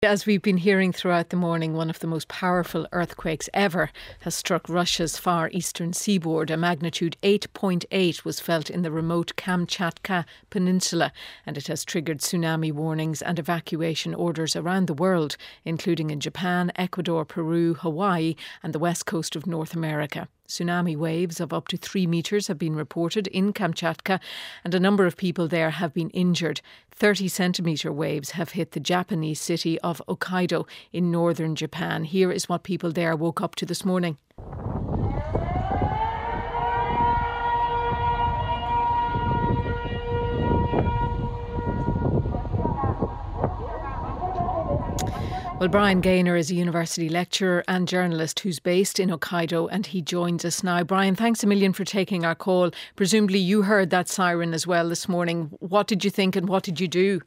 As we've been hearing throughout the morning, one of the most powerful earthquakes ever has struck Russia's far eastern seaboard. A magnitude 8.8 was felt in the remote Kamchatka Peninsula, and it has triggered tsunami warnings and evacuation orders around the world, including in Japan, Ecuador, Peru, Hawaii and the west coast of North America. Tsunami waves of up to 3 metres have been reported in Kamchatka, and a number of people there have been injured. 30-centimetre waves have hit the Japanese city of Hokkaido in northern Japan. Here is what people there woke up to this morning. Well, Brian Gaynor is a university lecturer and journalist who's based in Hokkaido, and he joins us now. Brian, thanks a million for taking our call. Presumably you heard that siren as well this morning. What did you think and what did you do?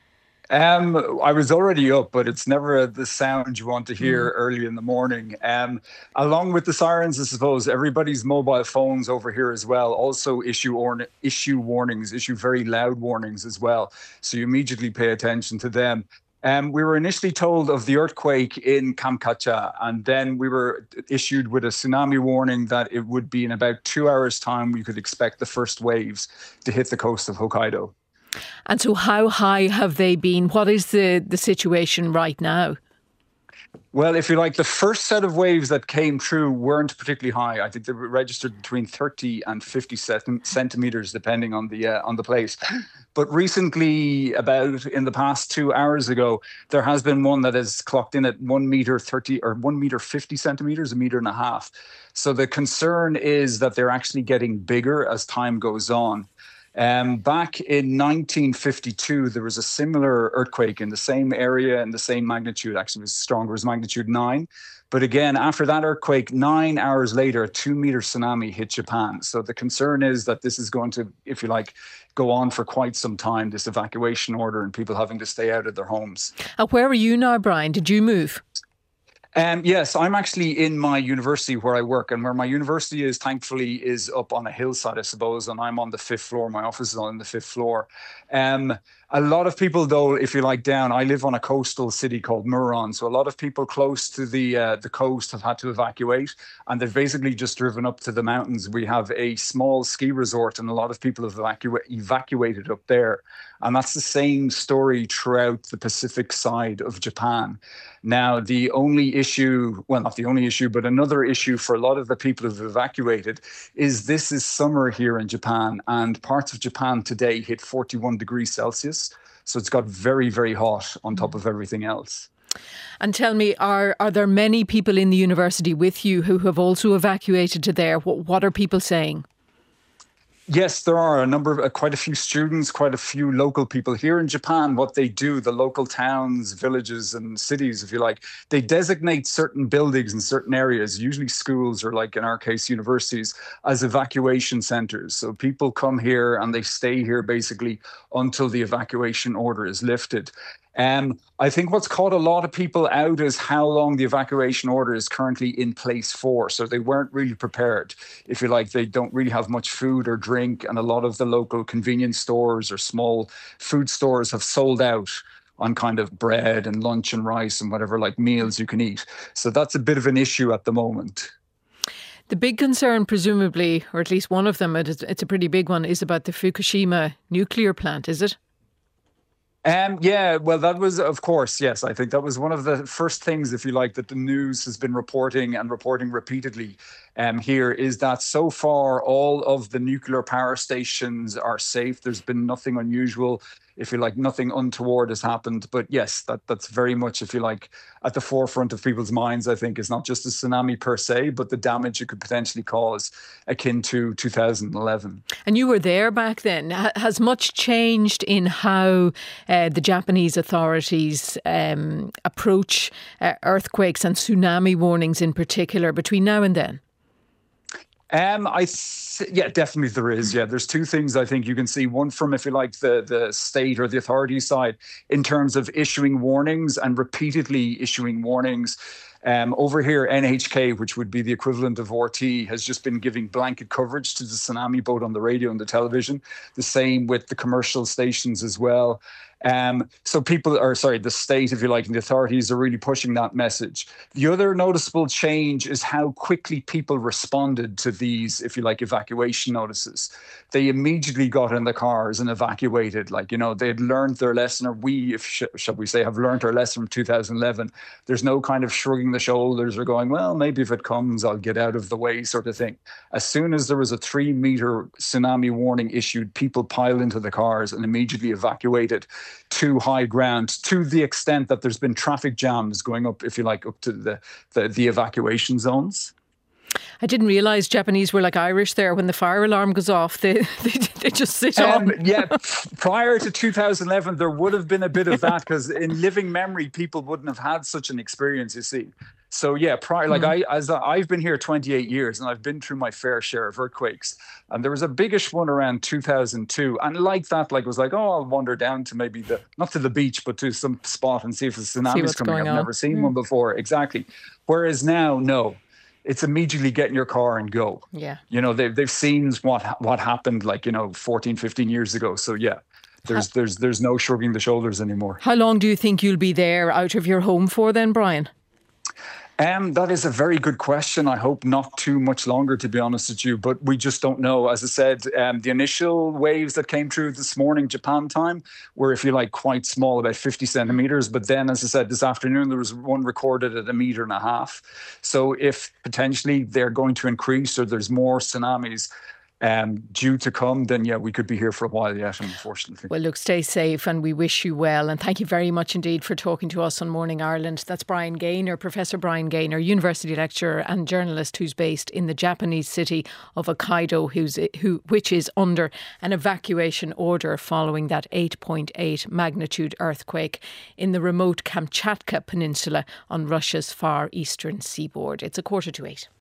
I was already up, but it's never the sound you want to hear early in the morning. Along with the sirens, I suppose, everybody's mobile phones over here as well also issue warnings, issue very loud warnings as well. So you immediately pay attention to them. We were initially told of the earthquake in Kamchatka, and then we were issued with a tsunami warning that it would be in about 2 hours' time we could expect the first waves to hit the coast of Hokkaido. And so how high have they been? What is the situation right now? Well, if you like, the first set of waves that came through weren't particularly high. I think they were registered between 30 and 50 centimetres, depending on the place. But recently, about in the past 2 hours ago, there has been one that has clocked in at 1 metre 30 or 1 metre 50 centimetres, 1.5 metres. So the concern is that they're actually getting bigger as time goes on. Back in 1952, there was a similar earthquake in the same area and the same magnitude. Actually, it was stronger, it was magnitude 9. But again, after that earthquake, 9 hours later, a 2-metre tsunami hit Japan. So the concern is that this is going to, if you like, go on for quite some time, this evacuation order and people having to stay out of their homes. Where are you now, Brian? Did you move? Yes, I'm actually in my university where I work, and where my university is, thankfully, is up on a hillside, I suppose, and I'm on the 5th floor. My office is on the 5th floor. A lot of people, though, if you like, down, I live on a coastal city called Muron, so a lot of people close to the coast have had to evacuate, and they've basically just driven up to the mountains. We have a small ski resort, and a lot of people have evacuated up there. And that's the same story throughout the Pacific side of Japan. Now, the only issue, well, not the only issue, but another issue for a lot of the people who've evacuated is this is summer here in Japan, and parts of Japan today hit 41 degrees Celsius. So it's got very, very hot on top of everything else. And tell me, are there many people in the university with you who have also evacuated to there? What are people saying? Yes, there are a number of quite a few students, quite a few local people here in Japan. What they do, the local towns, villages and cities, if you like, they designate certain buildings in certain areas, usually schools or, like in our case, universities, as evacuation centres. So people come here and they stay here basically until the evacuation order is lifted. I think what's caught a lot of people out is how long the evacuation order is currently in place for. So they weren't really prepared. If you like, they don't really have much food or drink, and a lot of the local convenience stores or small food stores have sold out on kind of bread and lunch and rice and whatever like meals you can eat. So that's a bit of an issue at the moment. The big concern, presumably, or at least one of them, it's a pretty big one, is about the Fukushima nuclear plant, is it? Yeah, well, that was, of course, yes. I think that was one of the first things, if you like, that the news has been reporting repeatedly here, is that so far all of the nuclear power stations are safe. There's been nothing unusual, if you like, nothing untoward has happened. But yes, that's very much, if you like, at the forefront of people's minds, I think. Is not just a tsunami per se, but the damage it could potentially cause, akin to 2011. And you were there back then. Has much changed in how the Japanese authorities approach earthquakes and tsunami warnings in particular between now and then? Yeah, definitely there is. Yeah, there's two things I think you can see. One from, if you like, the state or the authority side in terms of issuing warnings and repeatedly issuing warnings. Over here, NHK, which would be the equivalent of RT, has just been giving blanket coverage to the tsunami, both on the radio and the television. The same with the commercial stations as well. So the state, if you like, and the authorities are really pushing that message. The other noticeable change is how quickly people responded to these, if you like, evacuation notices. They immediately got in the cars and evacuated. They'd learned their lesson, or we, shall we say, have learned our lesson from 2011. There's no kind of shrugging the shoulders or going, well, maybe if it comes, I'll get out of the way sort of thing. As soon as there was a 3-meter tsunami warning issued, people piled into the cars and immediately evacuated to high ground, to the extent that there's been traffic jams going up, if you like, up to the evacuation zones. I didn't realise Japanese were like Irish there. When the fire alarm goes off, they just sit on. Prior to 2011, there would have been a bit of that, because in living memory, people wouldn't have had such an experience, you see. So I've been here 28 years and I've been through my fair share of earthquakes. And there was a biggish one around 2002. And it was like, I'll wander down to maybe not to the beach, but to some spot and see if the tsunami's coming. I've never seen one before. Exactly. Whereas now, no. It's immediately get in your car and go. Yeah. They've seen what happened 14, 15 years ago. So yeah, there's no shrugging the shoulders anymore. How long do you think you'll be there out of your home for then, Brian? That is a very good question. I hope not too much longer, to be honest with you, but we just don't know. As I said, the initial waves that came through this morning, Japan time, were, if you like, quite small, about 50 centimeters. But then, as I said, this afternoon, there was one recorded at 1.5 meters. So if potentially they're going to increase, or there's more tsunamis due to come, then we could be here for a while yet, unfortunately. Well, look, stay safe and we wish you well. And thank you very much indeed for talking to us on Morning Ireland. That's Brian Gaynor, Professor Brian Gaynor, university lecturer and journalist, who's based in the Japanese city of Hokkaido, which is under an evacuation order following that 8.8 magnitude earthquake in the remote Kamchatka Peninsula on Russia's far eastern seaboard. It's 7:45.